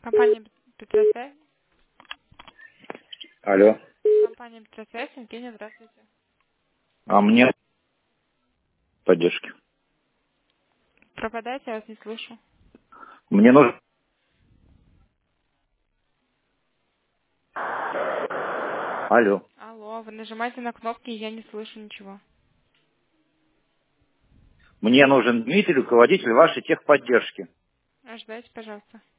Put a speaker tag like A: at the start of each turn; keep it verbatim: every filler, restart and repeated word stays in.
A: Компания Петросвязь.
B: Алло.
A: Компания Петросвязь. Евгения, здравствуйте.
B: А мне поддержки.
A: Пропадайте, я вас не слышу.
B: Мне нужно... Алло.
A: Алло, вы нажимаете на кнопки, и я не слышу ничего.
B: Мне нужен Дмитрий, руководитель вашей техподдержки.
A: Ожидайте, пожалуйста.